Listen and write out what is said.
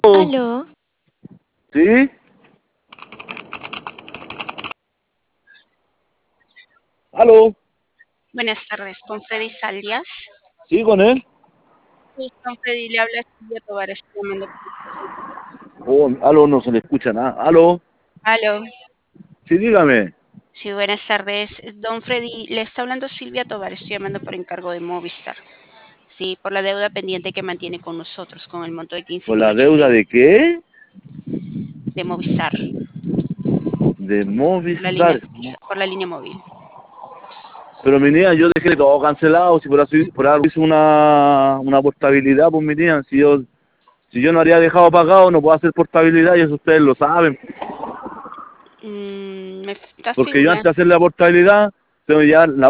Oh, Aló, ¿sí? ¿Aló? Buenas tardes, con Freddy Salias. ¿Sí, con él? Sí, con Freddy le habla Silvia Tobar, estoy llamando. Oh, aló, no se le escucha nada. ¿Aló? Aló, Sí, dígame. sí, buenas tardes. Don Freddy, le está hablando Silvia Tobar, estoy llamando por encargo de Movistar. Sí, por la deuda pendiente que mantiene con nosotros, con el monto de ¿Por la deuda 15.081 de qué? de Movistar, De por la línea, Movistar. por la línea móvil. Pero mi niña, yo dejé todo cancelado. Si por algo hice una portabilidad, pues mi niña, si yo no habría dejado pagado, no puedo hacer portabilidad y eso ustedes lo saben. ¿Me está Porque yo segura? antes de hacer la portabilidad, tengo ya la